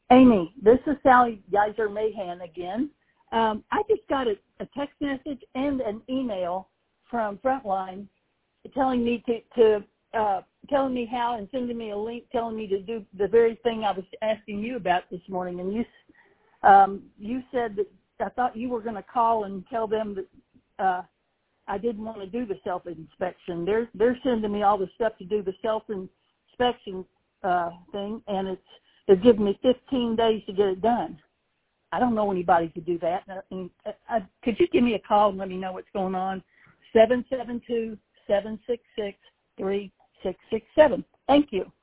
Amy, this is Sally Geiser Mahan again. I just got a text message and an email from Frontline telling me telling me how and sending me a link telling me to do the very thing I was asking you about this morning. And you said that I thought you were going to call and tell them that I didn't want to do the self-inspection. They're sending me all the stuff to do the self-inspection thing, and they're giving me 15 days to get it done. I don't know anybody could do that. Could you give me a call and let me know what's going on? 772-766-3667. Thank you.